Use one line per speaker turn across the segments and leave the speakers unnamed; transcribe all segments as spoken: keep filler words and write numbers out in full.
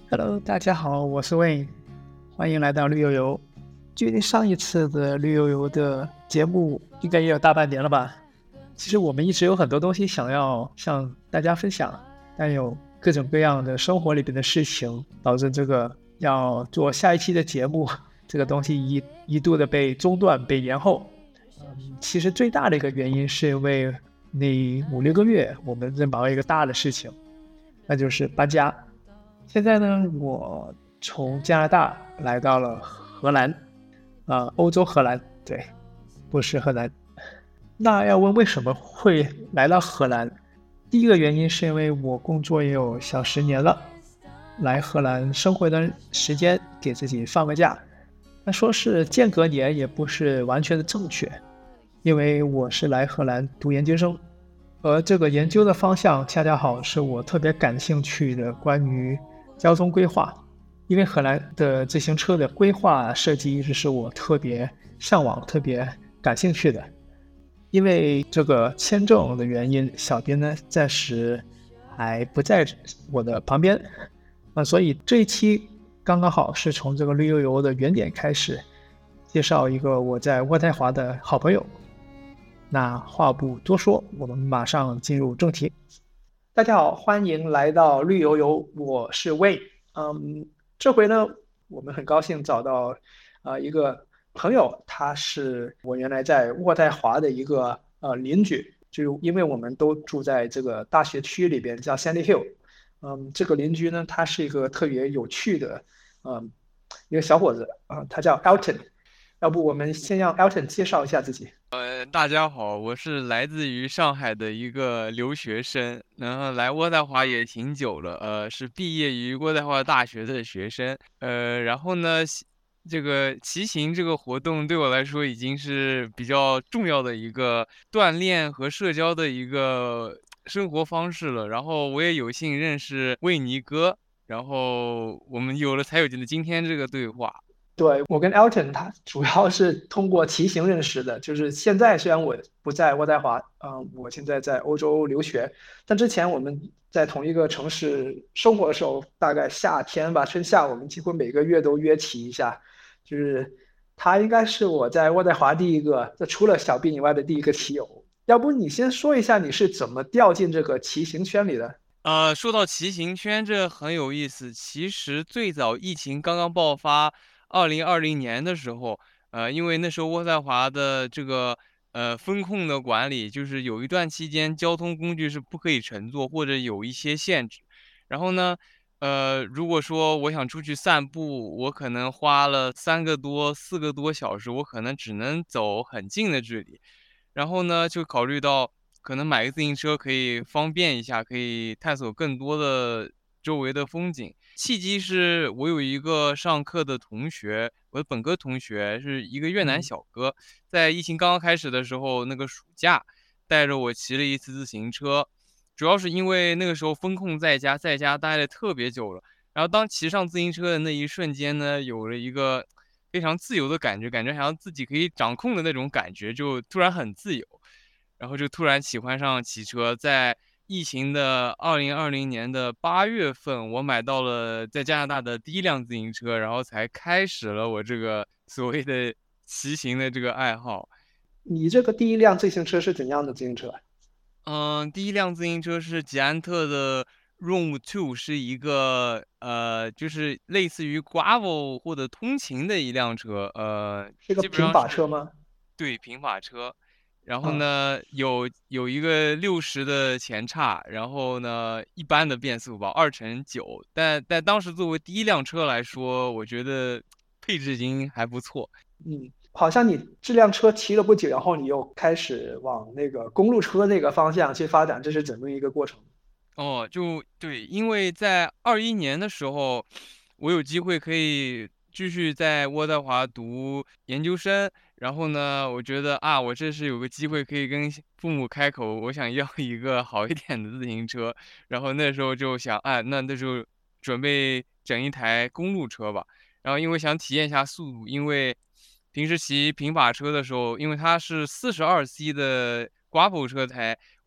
Hello，大家好，我是 Wayne，欢迎来到绿油油。距离上一次的绿油油的节目应该也有大半年了吧？其实我们一直有很多东西想要向大家分享，但有各种各样的生活里边的事情，导致这个要做下一期的节目，这个东西一一度的被中断、被延后。嗯，其实最大的一个原因是因为那五六个月我们在忙一个大的事情，那就是搬家。现在呢，我从加拿大来到了荷兰，啊、呃欧洲荷兰，对，不是荷兰。那要问为什么会来到荷兰？第一个原因是因为我工作也有小十年了，来荷兰生活一段时间，给自己放个假。那说是间隔年，也不是完全的正确，因为我是来荷兰读研究生，而这个研究的方向恰恰好是我特别感兴趣的，关于交通规划。因为荷兰的自行车的规划设计一直是我特别向往、特别感兴趣的。因为这个签证的原因，小编呢暂时还不在我的旁边，啊，所以这一期刚刚好是从这个绿油油的原点开始，介绍一个我在渥太华的好朋友。那话不多说，我们马上进入正题。大家好，欢迎来到绿油油，我是魏。嗯，这回呢，我们很高兴找到啊、呃一个朋友，他是我原来在渥太华的一个呃邻居，就因为我们都住在这个大学区里边，叫 Sandy Hill。嗯，这个邻居呢，他是一个特别有趣的，嗯，一个小伙子啊、他叫 Elton。要不我们先让 Elton 介绍一下自己。
呃，大家好，我是来自于上海的一个留学生，然后来渥太华也挺久了，呃，是毕业于渥太华大学的学生，呃，然后呢，喜这个骑行这个活动对我来说已经是比较重要的一个锻炼和社交的一个生活方式了，然后我也有幸认识魏尼哥，然后我们有了才有了今天这个对话。
对，我跟 Elton 他主要是通过骑行认识的，就是现在虽然我不在渥太华，嗯，我现在在欧洲留学，但之前我们在同一个城市生活的时候，大概夏天吧，春夏我们几乎每个月都约骑一下，就是他应该是我在渥太华第一个，这除了小斌以外的第一个骑友。要不你先说一下你是怎么掉进这个骑行圈里的？
呃，说到骑行圈，这很有意思。其实最早疫情刚刚爆发，二零二零年的时候，呃，因为那时候渥太华的这个呃风控的管理，就是有一段期间交通工具是不可以乘坐，或者有一些限制。然后呢，呃，如果说我想出去散步，我可能花了三个多、四个多小时，我可能只能走很近的距离。然后呢，就考虑到可能买个自行车可以方便一下，可以探索更多的周围的风景。契机是我有一个上课的同学，我的本科同学是一个越南
嗯。
小哥，在疫情刚刚开始的时候，那个暑假带着我骑了一次自行车，主要是因为那个时候封控在家，在家待了特别久了。然后当骑上自行车的那一瞬间呢，有了一个非常自由的感觉，感觉好像自己可以掌控的那种感觉，就突然很自由。然后就突然喜欢上骑车，在疫情的二零二零年的八月份，我买到了在加拿大的第一辆自行车，然后才开始了我这个所谓的骑行的这个爱好。
你这个第一辆自行车是怎样的自行车啊？
嗯，第一辆自行车是捷安特的 Roam Two，是一个呃，就是类似于 Gravel 或者通勤的一辆车，呃，基本
是个平
上是
把车吗？
对平把车。然后
啊。
呢，有有一个六十的前叉，然后呢，一般的变速吧，二乘九。但但当时作为第一辆车来说，我觉得配置已经还不错。
嗯，好像你这辆车骑了不久，然后你又开始往那个公路车那个方向去发展，这是怎么一个过程？
哦，就对，因为在二一年的时候，我有机会可以继续在渥太华读研究生，然后呢，我觉得啊，我这是有个机会可以跟父母开口，我想要一个好一点的自行车，然后那时候就想，啊，那那就准备整一台公路车吧。然后因为想体验一下速度，因为平时骑平把车的时候，因为它是四十二 C 的 Gravel 车台。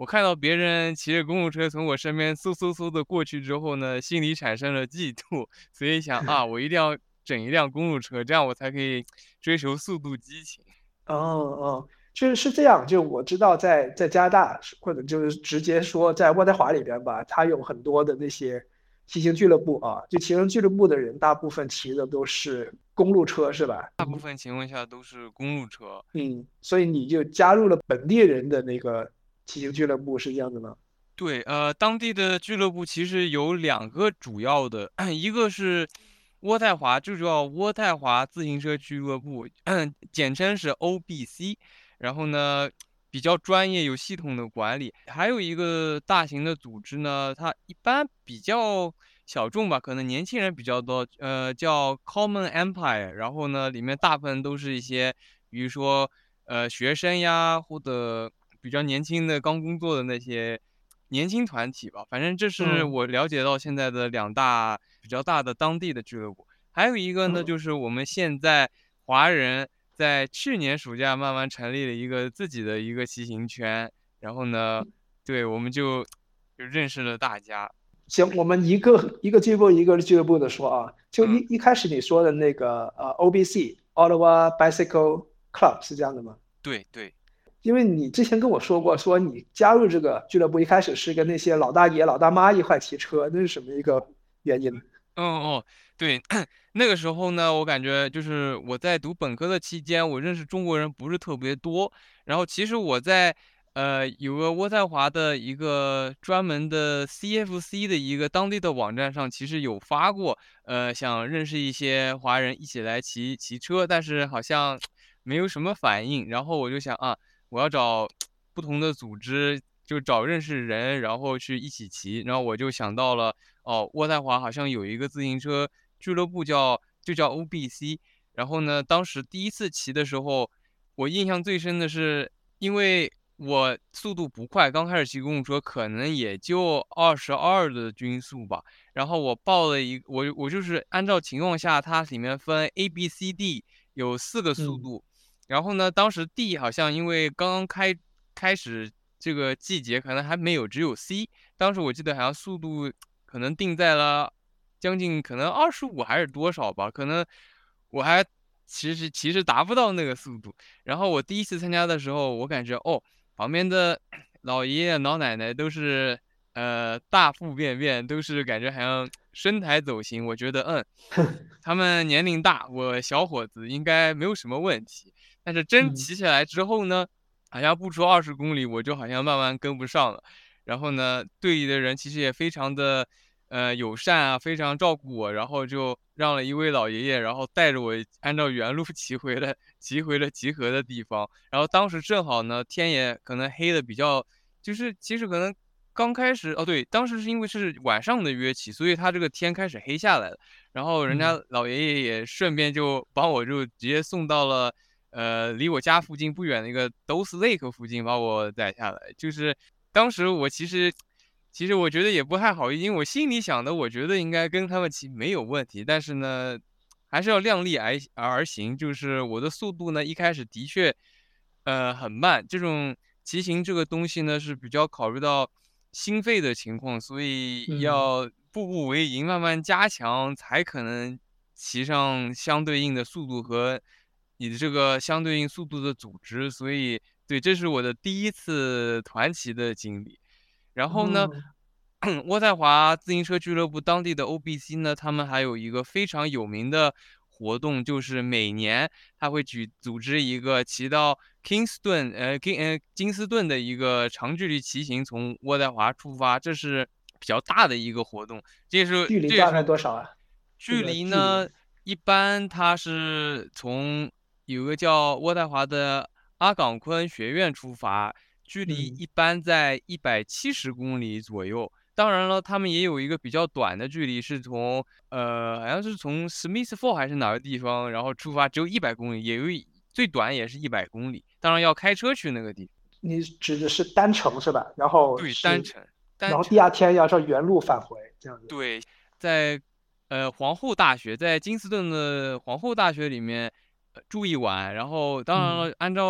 我看到别人骑着公路车从我身边嗖嗖嗖的过去之后呢，心里产生了嫉妒，所以想啊，我一定要整一辆公路车，这样我才可以追求速度激情。
哦哦，就是是这样，就我知道在在加拿大，或者就是直接说在渥太华里边吧，它有很多的那些骑行俱乐部啊，就骑行俱乐部的人，大部分骑的都是公路车，是吧？
大部分情况下都是公路车。
嗯，所以你就加入了本地人的那个骑行俱乐部，是这样的吗？
对，呃，当地的俱乐部其实有两个主要的，一个是渥太华，就叫渥太华自行车俱乐部，简称是 O B C。然后呢，比较专业，有系统的管理。还有一个大型的组织呢，它一般比较小众吧，可能年轻人比较多，呃，叫 Common Empire。然后呢，里面大部分都是一些，比如说呃学生呀，或者比较年轻的刚工作的那些年轻团体吧。反正这是
嗯
我了解到现在的两大比较大的当地的俱乐部。还有一个呢，
嗯
就是我们现在华人在去年暑假慢慢成立了一个自己的一个骑行圈。然后呢，对，我们就就认识了大家。
行，我们一个一个俱乐部一个俱乐部的说啊，就一
嗯，
一开始你说的那个呃 O B C Ottawa Bicycle Club 是这样的吗？
对对。
因为你之前跟我说过，说你加入这个俱乐部一开始是跟那些老大爷老大妈一块骑车，那是什么一个原因呢？
哦哦，对，那个时候呢，我感觉就是我在读本科的期间，我认识中国人不是特别多。然后其实我在呃有个渥太华的一个专门的 C F C 的一个当地的网站上，其实有发过，呃想认识一些华人一起来骑骑车，但是好像没有什么反应。然后我就想啊，我要找不同的组织，就找认识人，然后去一起骑。然后我就想到了。哦，渥太华好像有一个自行车俱乐部叫就叫 O B C。然后呢，当时第一次骑的时候，我印象最深的是，因为我速度不快，刚开始骑公路车可能也就二十二的均速吧。然后我报了一我我就是按照情况下，它里面分 A、B、C、D 有四个速
嗯
度。然后呢，当时 D 好像因为刚刚开开始这个季节，可能还没有，只有 C。当时我记得好像速度可能定在了将近可能二十五还是多少吧，可能我还其实其实达不到那个速度。然后我第一次参加的时候，我感觉哦，旁边的老爷爷老奶奶都是呃大腹便便，都是感觉好像身材走形。我觉得嗯，他们年龄大，我小伙子应该没有什么问题。但是真
嗯
骑起来之后呢，好像不出二十公里，我就好像慢慢跟不上了。然后呢，队里的人其实也非常的呃，友善啊，非常照顾我。然后就让了一位老爷爷，然后带着我按照原路骑回了骑回了集合的地方。然后当时正好呢，天也可能黑的比较就是其实可能刚开始哦，对，当时是因为是晚上的约骑，所以他这个天开始黑下来了。然后人
嗯
家老爷爷也顺便就把我就直接送到了，呃，离我家附近不远的一个 Dose Lake 附近把我载下来。就是当时我其实其实我觉得也不太好意思，因为我心里想的，我觉得应该跟他们骑没有问题。但是呢，还是要量力而而行。就是我的速度呢，一开始的确，呃，很慢。这种骑行这个东西呢，是比较考虑到心肺的情况，所以
嗯
要步步为营，慢慢加强，才可能骑上相对应的速度和你的这个相对应速度的组织。所以，对，这是我的第一次团骑的经历。然后呢，
哦
渥太华自行车俱乐部当地的 O B C 呢，他们还有一个非常有名的活动，就是每年他会举组织一个骑到 Kingston，呃，金呃金斯顿的一个长距离骑行，从渥太华出发。这是比较大的一个活动。这也是
距离大
这也是
概多少啊？这
距
个距离，
离呢，一般它是从有个叫渥太华的阿岗昆学院出发，距离
嗯
一般在一百七十公里左右。当然了，他们也有一个比较短的距离，是从呃，好像是从 Smith Fall 还是哪个地方，然后出发，只有一百公里，也有一最短也是一百公里。当然要开车去那个地方。
你指的是单程是吧？然后
对，单
是，
程，
然
单程。
后第二天要照原路返回，这样子。
对，在呃皇后大学，在金斯顿的皇后大学里面呃住一晚。然后当然
嗯
了，按照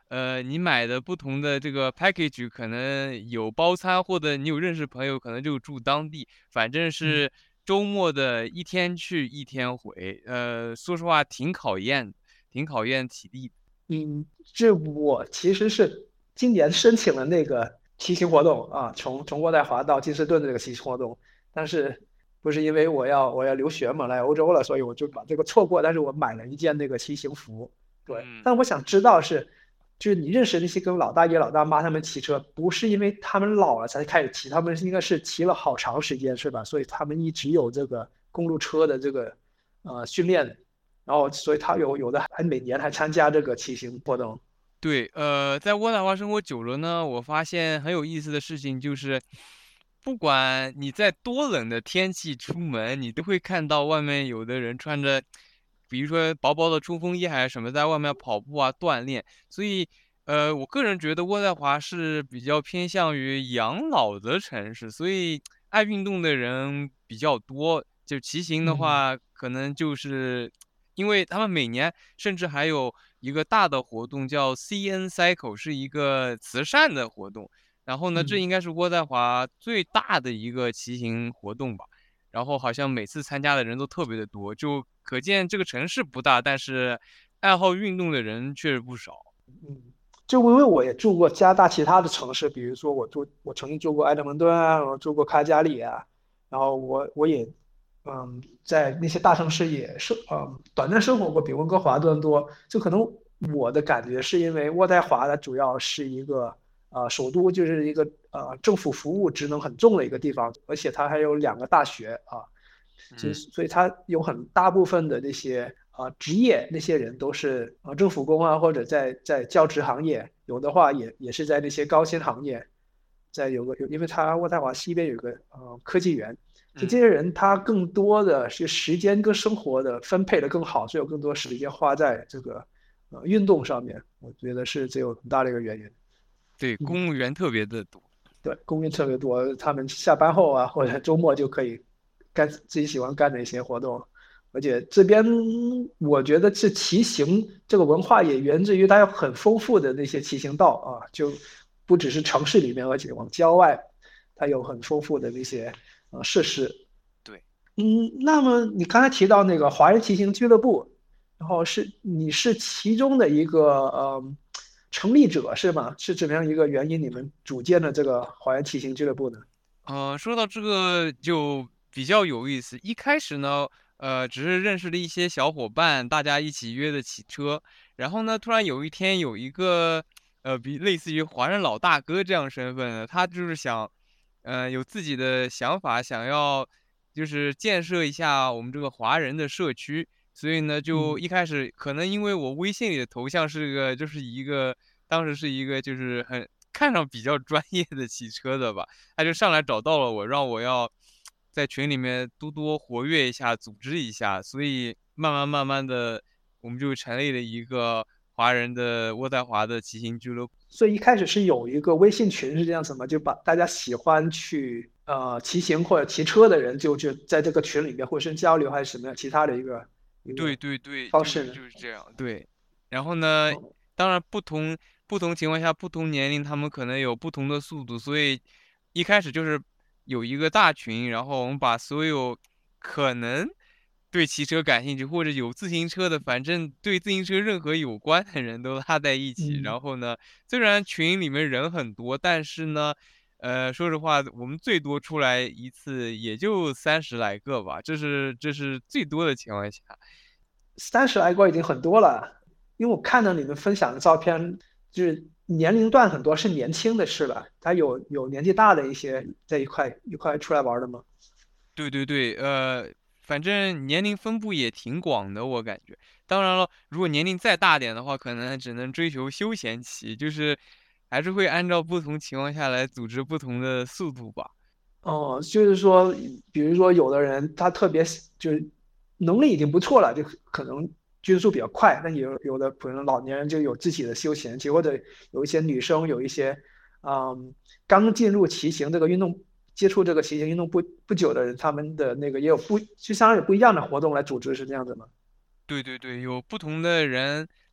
呃，你买的不同的这个 package 可能有包餐，或者你有认识朋友可能就住当地，反正
嗯。
是周末的一天去一天回，呃，说实话挺考验挺考验体力。
嗯，这我其实是今年申请了那个骑行活动啊，从从渥太华到金斯顿的这个骑行活动，但是不是因为我要我要留学嘛，来欧洲了，所以我就把这个错过。但是我买了一件那个骑行服，对。
嗯。
但我想知道是，就是你认识那些跟老大爷老大妈他们骑车，不是因为他们老了才开始骑，他们应该是骑了好长时间，是吧？所以他们一直有这个公路车的这个呃训练。然后所以他有有的还每年还参加这个骑行活动。
对，呃，在渥太华生活久了呢，我发现很有意思的事情就是，不管你在多冷的天气出门，你都会看到外面有的人穿着，比如说薄薄的冲锋衣还是什么，在外面跑步啊锻炼。所以，呃，我个人觉得渥太华是比较偏向于养老的城市，所以爱运动的人比较多。就骑行的
嗯
话，可能就是因为他们每年甚至还有一个大的活动叫 C N Cycle，是一个慈善的活动。然后呢，这
嗯
应该是渥太华最大的一个骑行活动吧。然后好像每次参加的人都特别的多，就可见这个城市不大，但是爱好运动的人确实不少。
嗯，就因为我也住过加拿大其他的城市，比如说我住我曾经住过埃德蒙顿啊，我住过卡加里啊，然后我我也嗯在那些大城市也是嗯短暂生活过，比温哥华、多伦多。就可能我的感觉是因为渥太华它主要是一个呃首都，就是一个呃政府服务职能很重的一个地方，而且它还有两个大学啊。就
嗯。
所以它有很大部分的那些啊、呃职业那些人都是啊、呃政府工啊，或者在在教职行业，有的话也也是在那些高薪行业。在有个有，因为它渥太华西边有个呃科技园，就这
嗯。
些人他更多的是时间跟生活的分配的更好，所以有更多时间花在这个呃运动上面。我觉得是这有很大的一个原因。
对，
嗯，
公务员特别的多。
对，公寓特别多，他们下班后啊，或者周末就可以干自己喜欢干的一些活动。而且这边我觉得是骑行这个文化也源自于它有很丰富的那些骑行道啊，就不只是城市里面，而且往郊外，它有很丰富的那些呃设施。
对。
嗯，那么你刚才提到那个华人骑行俱乐部，然后是你是其中的一个呃成立者是吗？是怎么样一个原因你们组建了这个华人骑行俱乐部呢？
呃，说到这个就比较有意思。一开始呢，呃，只是认识了一些小伙伴，大家一起约的骑车。然后呢，突然有一天有一个，呃，比类似于华人老大哥这样身份的，他就是想，呃，有自己的想法，想要就是建设一下我们这个华人的社区。所以呢，就
嗯
一开始可能因为我微信里的头像是个，就是一个当时是一个就是很看上比较专业的骑车的吧。他就上来找到了我，让我要在群里面多多活跃一下，组织一下。所以慢慢慢慢的，我们就成立了一个华人的渥太华的骑行俱乐部。
所以一开始是有一个微信群是这样子吗？就把大家喜欢去呃骑行或者骑车的人就就在这个群里面互相交流，还是什么样其他的一个一
对
个
对对，就是
方式呢？
就是这样，对。然后呢，
哦，
当然不同不同情况下，不同年龄，他们可能有不同的速度，所以一开始就是有一个大群，然后我们把所有可能对骑车感兴趣或者有自行车的，反正对自行车任何有关的人都拉在一起。
嗯。
然后呢，虽然群里面人很多，但是呢，呃，说实话，我们最多出来一次也就三十来个吧，这是这是最多的情况下。
三十来个已经很多了，因为我看到你们分享的照片，就是年龄段很多是年轻的，是吧？他有有年纪大的一些在一块一块出来玩的吗？
对对对，呃，反正年龄分布也挺广的，我感觉。当然了，如果年龄再大点的话，可能只能追求休闲骑，就是还是会按照不同情况下来组织不同的速度吧。
哦，就是说，比如说有的人他特别喜就是能力已经不错了，就可能均速比较快，但有有的可能老年人就有自己的休闲期，或者有一些女生有一些嗯刚进入骑行这个运动，接触这个骑行运动不不久的人，他们的那个也有不就相当于不一样的活动来组织，是这样子吗？
对对对，有不同的人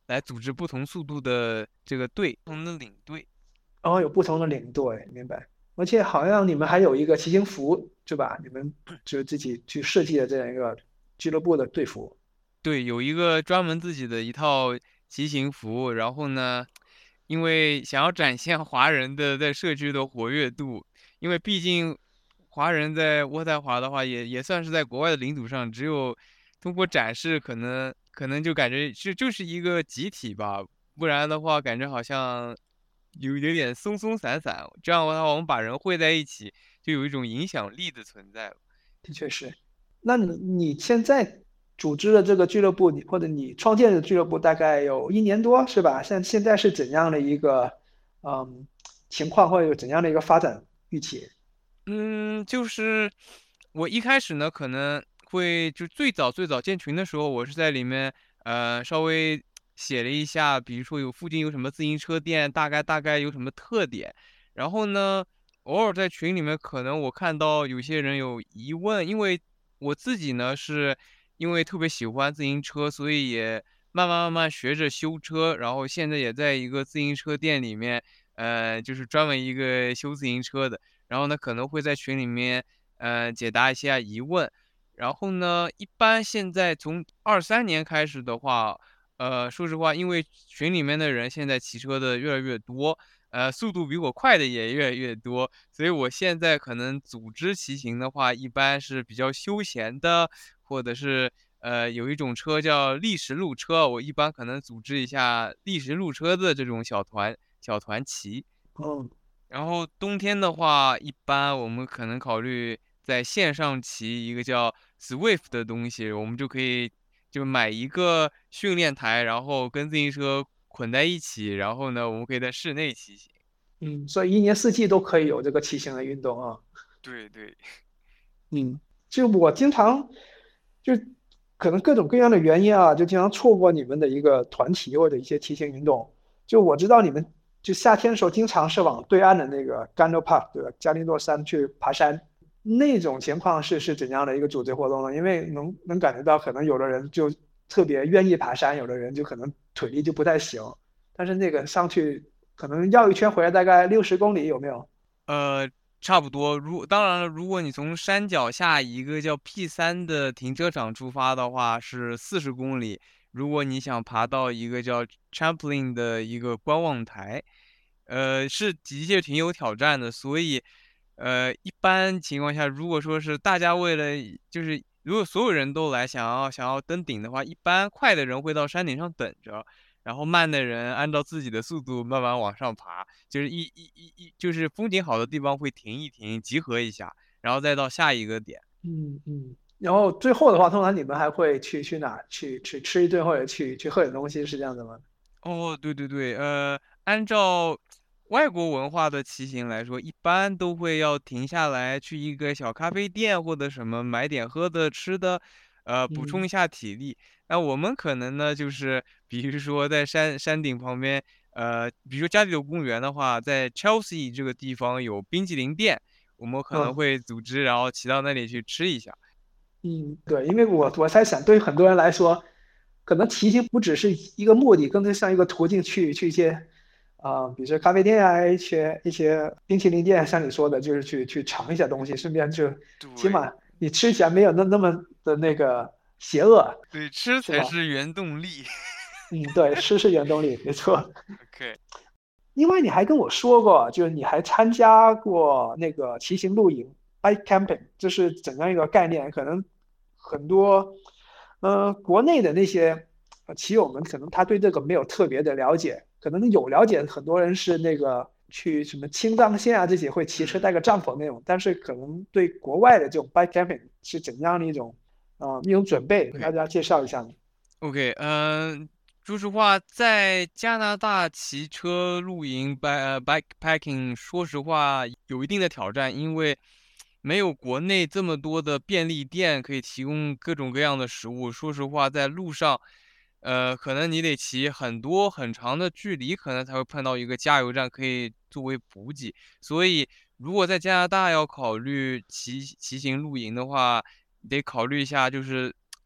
来组织不同速度的这个队，不同的领队。
然后有不同的领队，明白。而且好像你们还有一个骑行服，是吧？你们就是自己去设计的这样一个俱乐部的队服。
对，有一个专门自己的一套骑行服，然后呢，因为想要展现华人的在社区的活跃度，因为毕竟华人在渥太华的话也，也算是在国外的领土上，只有通过展示，可能可能就感觉就就是一个集体吧，不然的话，感觉好像有有点松松散散。这样的话，我们把人汇在一起，就有一种影响力的存在了。
的确是。那你你现在组织的这个俱乐部，你或者你创建的俱乐部大概有一年多，是吧？像现在是怎样的一个嗯情况，或者有怎样的一个发展预期？
嗯，就是我一开始呢，可能会就最早最早建群的时候，我是在里面呃稍微写了一下，比如说有附近有什么自行车店，大概大概有什么特点。然后呢，偶尔在群里面，可能我看到有些人有疑问，因为我自己呢是因为特别喜欢自行车，所以也慢慢慢慢学着修车，然后现在也在一个自行车店里面，呃，就是专门一个修自行车的。然后呢，可能会在群里面，呃，解答一下疑问。然后呢，一般现在从二三年开始的话，呃，说实话，因为群里面的人现在骑车的越来越多，呃，速度比我快的也越来越多，所以我现在可能组织骑行的话，一般是比较休闲的，或者是呃，有一种车叫砾石路车，我一般可能组织一下砾石路车的这种小团小团骑。
嗯
然后冬天的话，一般我们可能考虑在线上骑一个叫 Swift 的东西，我们就可以就买一个训练台，然后跟自行车捆在一起，然后呢，我们可以在室内骑行。
嗯，所以一年四季都可以有这个骑行的运动啊。
对对。
嗯，就我经常就可能各种各样的原因啊，就经常错过你们的一个团体或者一些骑行运动。就我知道你们就夏天的时候经常是往对岸的那个 Gandal Park 对吧？加利诺山去爬山，那种情况是是怎样的一个组织活动呢？因为能能感觉到，可能有的人就特别愿意爬山，有的人就可能腿力就不太行。但是那个上去可能绕一圈回来大概六十公里，有没有？
呃，差不多。如当然了，如果你从山脚下一个叫 P 三的停车场出发的话，是四十公里。如果你想爬到一个叫 Champlain 的一个观望台，呃，是的确挺有挑战的。所以，呃，一般情况下，如果说是大家为了就是如果所有人都来想要想要登顶的话，一般快的人会到山顶上等着，然后慢的人按照自己的速度慢慢往上爬。就是一一一一就是风景好的地方会停一停，集合一下，然后再到下一个点。
嗯嗯，然后最后的话，通常你们还会去去哪儿去去吃一顿，或者去去喝点东西，是这样的吗？
哦，对对对，呃，按照外国文化的骑行来说，一般都会要停下来去一个小咖啡店或者什么买点喝的吃的，呃，补充
嗯
一下体力。那我们可能呢，就是比如说在山山顶旁边，呃，比如说加里有公园的话，在 Chelsea 这个地方有冰淇淋店，我们可能
嗯
会组织，然后骑到那里去吃一下。
嗯，对，因为我我在想，对于很多人来说，可能骑行不只是一个目的，更是像一个途径去去一些啊、比如说咖啡店啊，一些一些冰淇淋店，像你说的，就是去去尝一下东西，顺便就起
对
码你吃起来没有那那么的那个邪恶，
对，吃
是吧？
才是原动力。
嗯，对，吃是原动力，没错。
OK。
另外，你还跟我说过，就是你还参加过那个骑行露营 （bike camping），这是怎样一个概念？可能很多，呃，国内的那些呃骑友们，可能他对这个没有特别的了解，可能有了解，很多人是那个去什么青藏线啊这些会骑车
嗯。
带个帐篷那种，但是可能对国外的这种 bike camping 是怎样的一种啊、呃一种准备，给大
OK。
家介绍一下呢？
OK，嗯，说实话，在加拿大骑车露营 b i bikepacking，说实话有一定的挑战，因为没有国内这么多的便利店可以提供各种各样的食物。说实话，在路上，呃，可能你得骑很多很长的距离，可能才会碰到一个加油站可以作为补给。所以，如果在加拿大要考虑骑骑行露营的话，得考虑一下，就是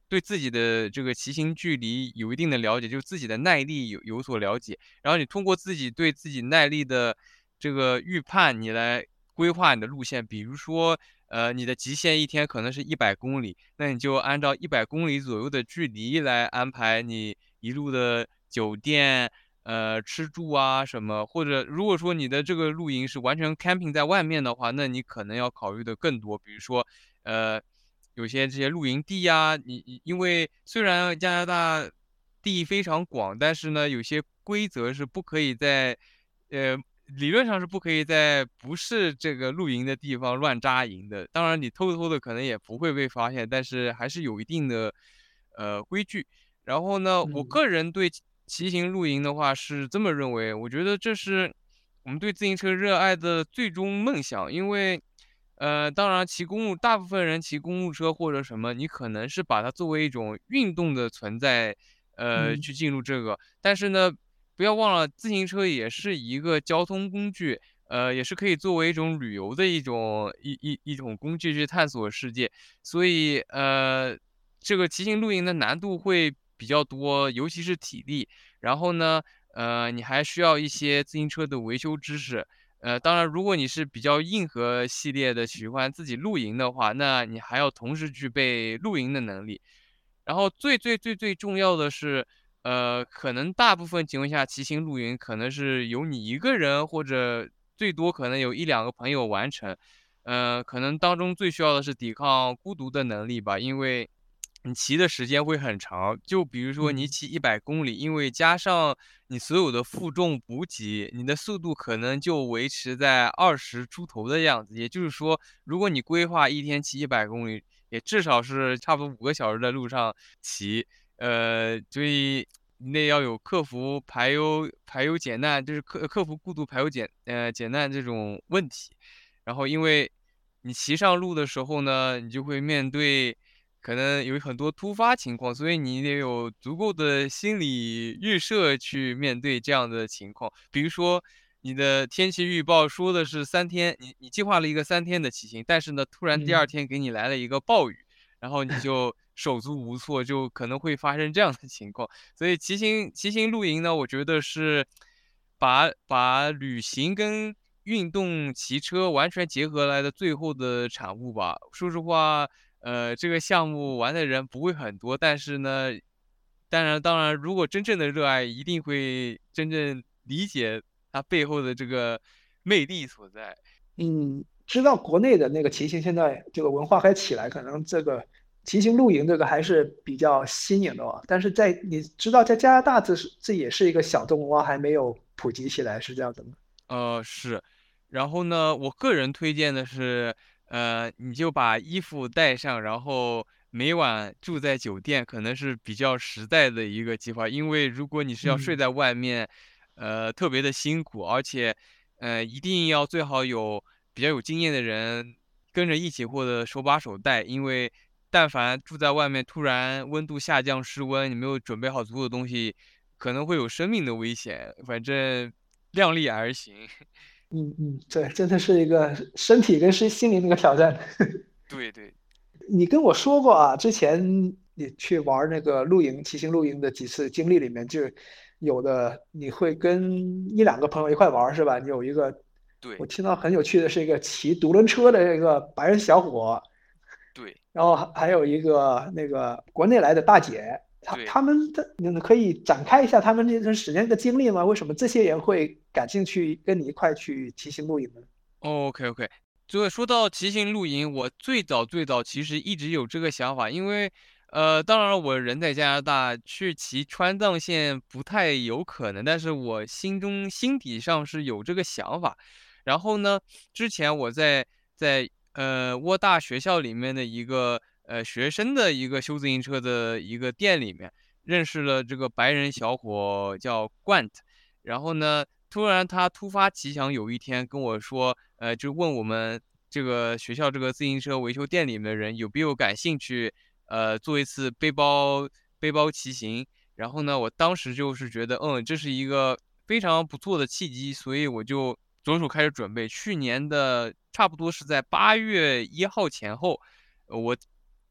对自己的这个骑行距离有一定的了解，就自己的耐力有有所了解。然后你通过自己对自己耐力的这个预判，你来规划你的路线。比如说，呃，你的极限一天可能是一百公里，那你就按照一百公里左右的距离来安排你一路的酒店，呃，吃住啊什么。或者如果说你的这个露营是完全 camping 在外面的话，那你可能要考虑的更多。比如说，呃，有些这些露营地呀，你你因为虽然加拿大地非常广，但是呢，有些规则是不可以在呃，理论上是不可以在不是这个露营的地方乱扎营的。当然你偷偷的可能也不会被发现，但是还是有一定的，呃，规矩。然后呢，我
嗯
个人对骑骑行露营的话是这么认为，我觉得这是我们对自行车热爱的最终梦想。因为，呃，当然骑公路大部分人骑公路车或者什么，你可能是把它作为一种运动的存在，呃，
嗯
去进入这个。但是呢，不要忘了自行车也是一个交通工具，呃，也是可以作为一种旅游的一种一一一种工具去探索世界。所以，呃，这个骑行露营的难度会比较多，尤其是体力。然后呢，呃，你还需要一些自行车的维修知识。呃，当然如果你是比较硬核系列的，喜欢自己露营的话，那你还要同时具备露营的能力。然后最最最最重要的是，呃，可能大部分情况下骑行露营可能是由你一个人或者最多可能有一两个朋友完成。呃，可能当中最需要的是抵抗孤独的能力吧。因为你骑的时间会很长，就比如说你
嗯
骑一百公里，因为加上你所有的负重补给，你的速度可能就维持在二十出头的样子。也就是说，如果你规划一天骑一百公里，也至少是差不多五个小时在路上骑。呃，所以你得要有克服排忧排忧解难，就是克克服孤独排忧解呃，解难这种问题。然后因为你骑上路的时候呢，你就会面对可能有很多突发情况，所以你得有足够的心理预设去面对这样的情况。比如说你的天气预报说的是三天，你你计划了一个三天的骑行，但是呢，突然第二
嗯
天给你来了一个暴雨，然后你就手足无措，就可能会发生这样的情况。所以骑行骑行露营呢，我觉得是把把旅行跟运动骑车完全结合来的最后的产物吧。说实话，呃，这个项目玩的人不会很多，但是呢，当然当然，如果真正的热爱，一定会真正理解它背后的这个魅力所在。
嗯，知道国内的那个骑行现在这个文化还起来，可能这个骑行露营这个还是比较新颖的哦。但是在你知道在加拿大这是这也是一个小众文化，还没有普及起来，是这样的吗？
呃，是。然后呢，我个人推荐的是，呃，你就把衣服带上，然后每晚住在酒店，可能是比较实在的一个计划。因为如果你是要睡
嗯
在外面，呃，特别的辛苦。而且，呃，一定要最好有比较有经验的人跟着一起或者手把手带。因为但凡住在外面，突然温度下降失温，你没有准备好足够的东西，可能会有生命的危险。反正量力而行。
嗯嗯，对，真的是一个身体跟身心灵的一个挑战。
对对
你跟我说过啊，之前你去玩那个露营、骑行露营的几次经历里面，就有的你会跟一两个朋友一块玩是吧？你有一个，我
对
听到很有趣的是一个骑独轮车的这个白人小伙，
对
然后还还有一个那个国内来的大姐，他
对。
他们的，你可以展开一下他们这段时间的经历吗？为什么这些人会感兴趣跟你一块去骑行露营呢？
OK OK。就说到骑行露营，我最早最早其实一直有这个想法。因为，呃，当然了我人在加拿大，去骑川藏线不太有可能，但是我心中心底上是有这个想法。然后呢，之前我在在呃沃大学校里面的一个呃学生的一个修自行车的一个店里面，认识了这个白人小伙叫 Grant。然后呢，突然他突发奇想，有一天跟我说，呃，就问我们这个学校这个自行车维修店里面的人有没有感兴趣，呃，做一次背包背包骑行。然后呢，我当时就是觉得，嗯，这是一个非常不错的契机，所以我就着手开始准备。去年的差不多是在八月一号前后，呃我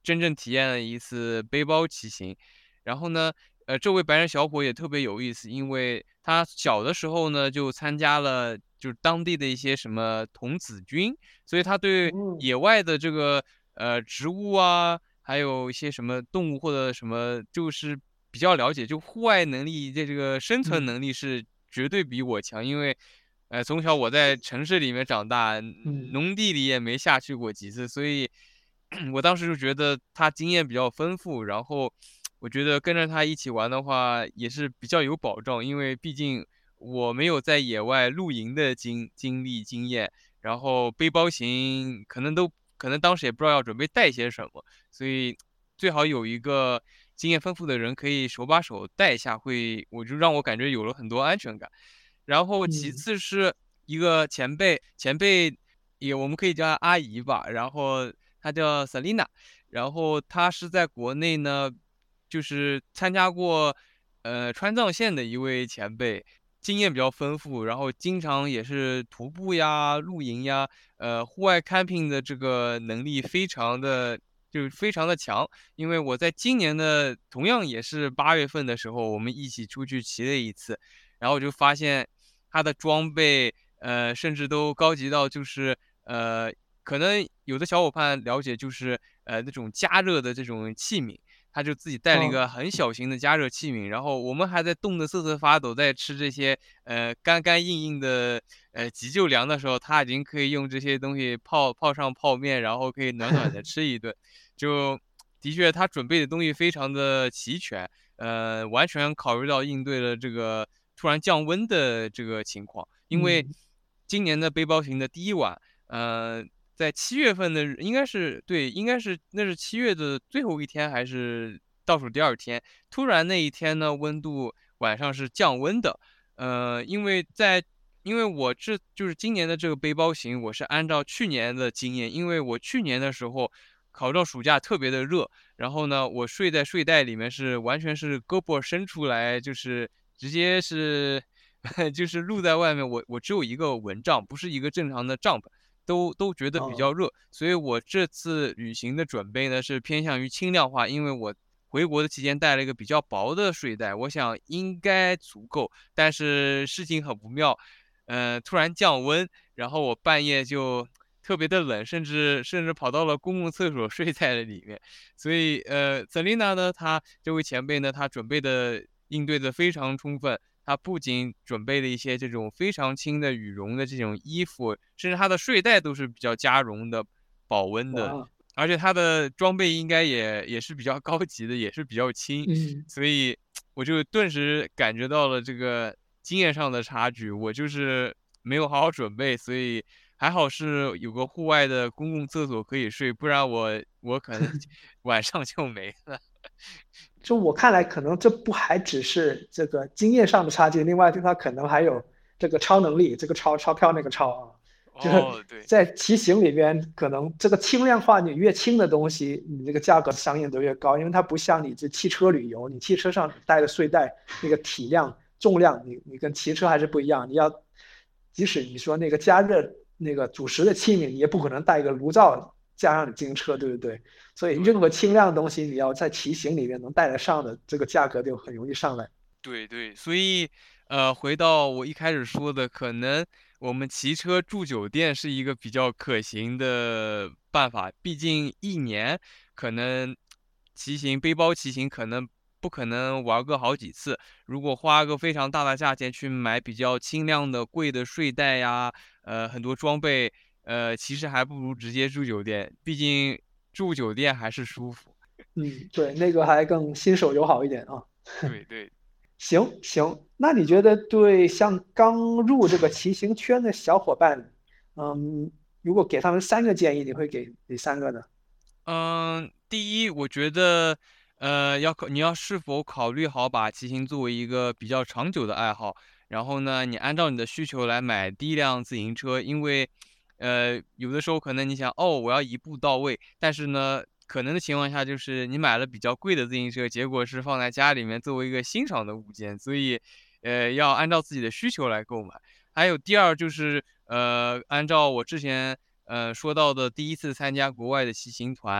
真正体验了一次背包骑行。然后呢，呃，这位白人小伙也特别有意思，因为他小的时候呢就参加了就是当地的一些什么童子军，所以他对
嗯
野外的这个呃植物啊，还有一些什么动物或者什么，就是比较了解，就户外能力这这个生存
嗯
能力是绝对比我强，因为呃从小我在城市里面长大，
嗯
农地里也没下去过几次，所以我当时就觉得他经验比较丰富，然后我觉得跟着他一起玩的话也是比较有保障，因为毕竟我没有在野外露营的经经历经验，然后背包行可能都可能当时也不知道要准备带些什么，所以最好有一个经验丰富的人可以手把手带一下，会我就让我感觉有了很多安全感。然后其
嗯
次是一个前辈，前辈也我们可以叫她阿姨吧，然后她叫 Selina，然后她是在国内呢，就是参加过呃川藏线的一位前辈，经验比较丰富，然后经常也是徒步呀、露营呀，呃，户外 camping 的这个能力非常的就是非常的强。因为我在今年的同样也是八月份的时候，我们一起出去骑了一次，然后我就发现他的装备，呃，甚至都高级到就是呃，可能有的小伙伴了解就是呃那种加热的这种器皿，他就自己带了一
哦
个很小型的加热器皿，然后我们还在冻得瑟瑟发抖，在吃这些呃干干硬硬的呃急救粮的时候，他已经可以用这些东西泡泡上泡面，然后可以暖暖的吃一顿。就的确他准备的东西非常的齐全，呃，完全考虑到应对了这个突然降温的这个情况。因为
嗯
今年的背包行的第一晚，呃，在七月份的日应该是对，应该是那是七月的最后一天还是倒数第二天，突然那一天呢，温度晚上是降温的。呃，因为在因为我这就是今年的这个背包行，我是按照去年的经验，因为我去年的时候考到暑假特别的热，然后呢，我睡在睡袋里面是完全是胳膊伸出来，就是直接是就是露在外面，我我只有一个蚊帐，不是一个正常的帐篷，都都觉得比
哦
较热，所以我这次旅行的准备呢是偏向于轻量化，因为我回国的期间带了一个比较薄的睡袋，我想应该足够，但是事情很不妙，呃，突然降温，然后我半夜就特别的冷，甚至甚至跑到了公共厕所睡在了里面。所以，呃，Selina 呢，她这位前辈呢，她准备的应对的非常充分。她不仅准备了一些这种非常轻的羽绒的这种衣服，甚至她的睡袋都是比较加绒的、保温的，
哇
而且她的装备应该也也是比较高级的，也是比较轻。
嗯
所以我就顿时感觉到了这个经验上的差距，我就是没有好好准备，所以还好是有个户外的公共厕所可以睡，不然我我可能晚上就没了。
就我看来，可能这不还只是这个经验上的差距，另外对他可能还有这个超能力，这个钞钞票那个钞啊，就是
哦，对，
在骑行里边，可能这个轻量化，你越轻的东西，你这个价格相应都越高，因为它不像你这汽车旅游，你汽车上带的睡袋那个体量、重量，你你跟骑车还是不一样，你要即使你说那个加热那个主食的器皿，你也不可能带一个炉灶加上你进车，对不对？所以任
对。
何轻量的东西，你要在骑行里面能带得上的，这个价格就很容易上来。
对对，所以，呃，回到我一开始说的，可能我们骑车住酒店是一个比较可行的办法。毕竟一年可能骑行背包骑行可能不可能玩个好几次。如果花个非常大的价钱去买比较轻量的贵的睡袋呀，呃，很多装备，呃，其实还不如直接住酒店。毕竟住酒店还是舒服。
嗯，对，那个还更新手友好一点啊。
对对。
行行，那你觉得对像刚入这个骑行圈的小伙伴，嗯，如果给他们三个建议，你会给哪三个呢？
嗯，第一，我觉得，呃，要考你要是否考虑好把骑行作为一个比较长久的爱好，然后呢，你按照你的需求来买第一辆自行车，因为，呃，有的时候可能你想，哦，我要一步到位，但是呢，可能的情况下就是你买了比较贵的自行车，结果是放在家里面作为一个欣赏的物件，所以，呃，要按照自己的需求来购买。还有第二就是，呃，按照我之前呃说到的第一次参加国外的骑行团，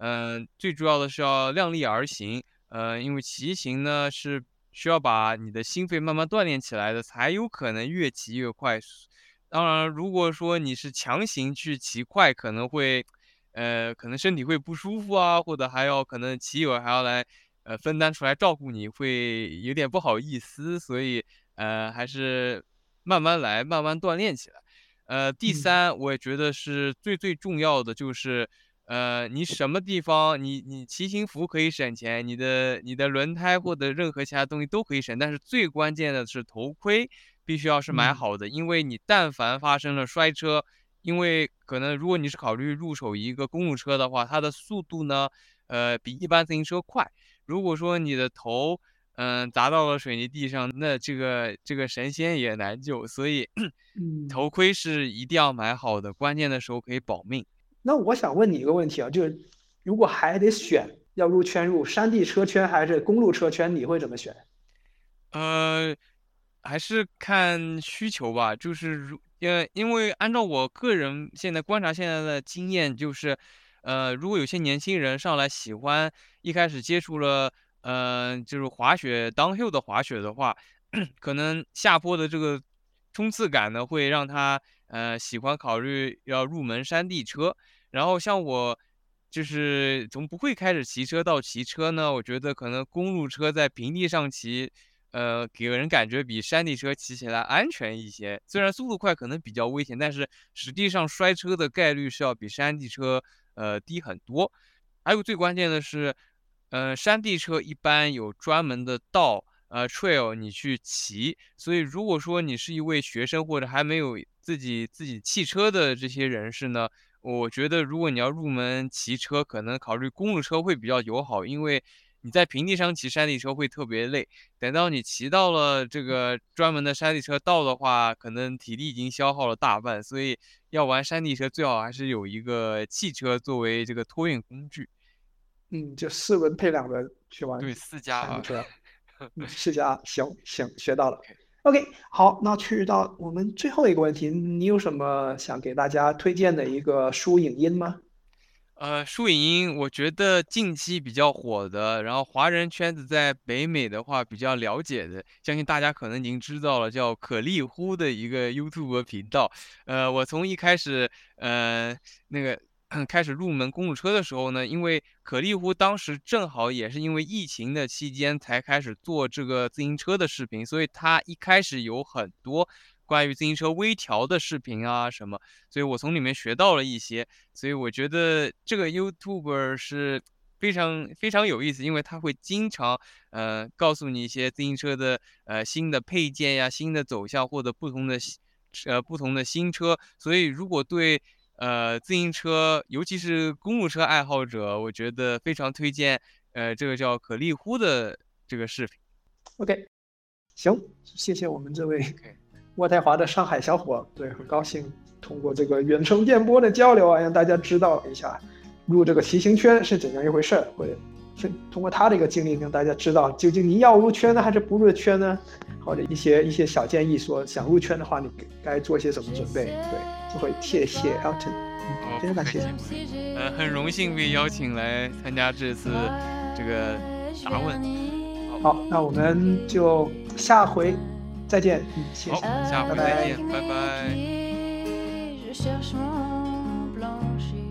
嗯、最主要的是要量力而行。呃，因为骑行呢是需要把你的心肺慢慢锻炼起来的，才有可能越骑越快。当然，如果说你是强行去骑快，可能会，呃，可能身体会不舒服啊，或者还要可能骑友还要来，呃，分担出来照顾你，会有点不好意思，所以，呃，还是慢慢来，慢慢锻炼起来。呃，第
嗯
三，我也觉得是最最重要的，就是，呃，你什么地方，你你骑行服可以省钱，你的你的轮胎或者任何其他东西都可以省，但是最关键的是头盔必须要是买
嗯
好的，因为你但凡发生了摔车，因为可能如果你是考虑入手一个公路车的话，它的速度呢，呃，比一般自行车快。如果说你的头，嗯、砸到了水泥地上，那这个这个神仙也难救。所以
嗯。
头盔是一定要买好的，关键的时候可以保命。
那我想问你一个问题啊，就是如果还得选要入圈入山地车圈还是公路车圈，你会怎么选？
呃，还是看需求吧，就是如呃，因为按照我个人现在观察现在的经验，就是，呃，如果有些年轻人上来喜欢一开始接触了，呃，就是滑雪 downhill 的滑雪的话，可能下坡的这个冲刺感呢，会让他呃喜欢考虑要入门山地车。然后像我就是从不会开始骑车到骑车呢，我觉得可能公路车在平地上骑，呃，给人感觉比山地车骑起来安全一些。虽然速度快可能比较危险，但是实际上摔车的概率是要比山地车呃低很多。还有最关键的是，呃，山地车一般有专门的道，呃，trail 你去骑。所以如果说你是一位学生或者还没有自己自己汽车的这些人士呢，我觉得如果你要入门骑车，可能考虑公路车会比较友好，因为你在平地上骑山地车会特别累。等到你骑到了这个专门的山地车道的话，可能体力已经消耗了大半，所以要玩山地车最好还是有一个汽车作为这个托运工具。
嗯，就四轮配两轮去玩
对，四加二。
山地车。嗯，世家，行行，学到了。
OK。
OK，好，那去到我们最后一个问题，你有什么想给大家推荐的一个书影音吗？
呃，树影音我觉得近期比较火的，然后华人圈子在北美的话比较了解的，相信大家可能已经知道了，叫可丽乎的一个 YouTube 频道。呃，我从一开始，呃，那个开始入门公路车的时候呢，因为可丽乎当时正好也是因为疫情的期间才开始做这个自行车的视频，所以他一开始有很多关于自行车微调的视频啊什么，所以我从里面学到了一些。所以我觉得这个 YouTuber 是非常非常有意思，因为他会经常呃告诉你一些自行车的呃新的配件呀、新的走向或者不同的新呃不同的新车。所以如果对呃自行车，尤其是公路车爱好者，我觉得非常推荐呃这个叫可丽乎的这个视频。
OK，行，谢谢我们这位
OK。
渥太华的上海小伙，对，很高兴通过这个远程电波的交流啊，让大家知道一下入这个骑行圈是怎样一回事儿，或者是通过他的一个经历，让大家知道究竟你要入圈呢，还是不入圈呢？或者一些一些小建议，说想入圈的话，你该做些什么准备？对，就会谢谢 Elton，嗯，
哦，
非常感谢。
不客气，不客气。呃，很荣幸被邀请来参加这次这个答问。
好，那我们就下回再见。嗯，谢
好，
谢，
下回
拜拜。
再见，拜拜。
Je cherche mon plancher.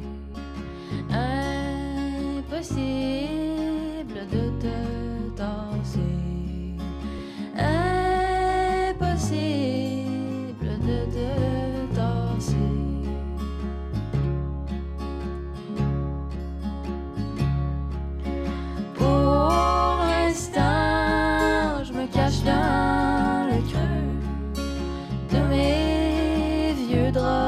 Impossible de te tasser. Impossible de te tasser. Pour l'instant, je me cache dans le creux de mes vieux draps.